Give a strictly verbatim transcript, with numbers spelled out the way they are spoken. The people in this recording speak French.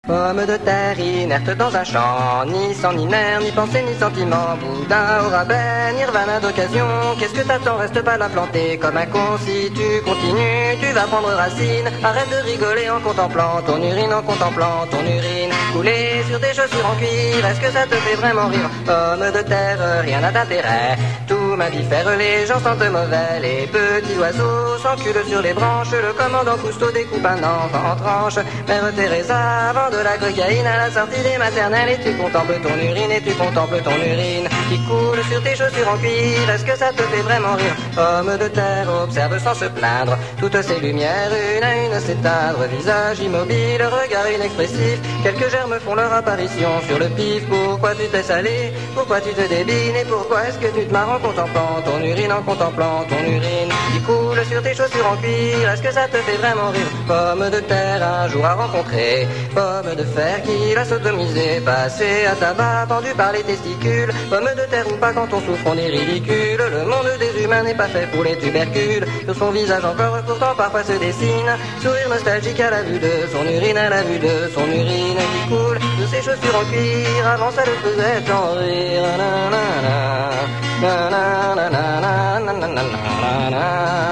Pomme de terre inerte dans un champ, ni sang, ni nerf, ni pensée, ni sentiment. Boudin au rabais, nirvana d'occasion. Qu'est-ce que t'attends, reste pas la planter comme un con. Si tu continues, tu vas prendre racine. Arrête de rigoler en contemplant ton urine, en contemplant ton urine. Couler sur tes chaussures en cuir, est-ce que ça te fait vraiment rire? Pomme de terre, rien n'a d'intérêt. Tout mammifère, les gens sentent mauvais. Les petits oiseaux s'enculent sur les branches. Le commandant Cousteau découpe un enfant en tranches. Mère Teresa vend de la cocaïne à la sortie des maternelles. Et tu contemples ton urine, et tu contemples ton urine qui coule sur tes chaussures en cuir. Est-ce que ça te fait vraiment rire? Pomme de terre observe sans se plaindre toutes ces lumières, une à une s'éteindre. Visage immobile, regard inexpressif. Quelques germes font leur apparition sur le pif. Pourquoi tu t'es salé? Pourquoi tu te débines? Et pourquoi est-ce que tu te marres en contemplant ton urine, en contemplant ton urine qui coule sur tes chaussures en cuir? Est-ce que ça te fait vraiment rire? Pomme de terre un jour a rencontré pomme de fer qui l'a sodomisé, passé à tabac, pendu par les testicules. Pomme de terre ou pas, quand on souffre on est ridicule. Le monde des humains n'est pas fait pour les tubercules. Sur son visage encore pourtant parfois se dessine sourire nostalgique à la vue de son urine, à la vue de son urine qui coule de ses chaussures en cuir. Avant ça le faisait tant rire. Na, na, na, na, na, na, na, na, na, na, na, na, na.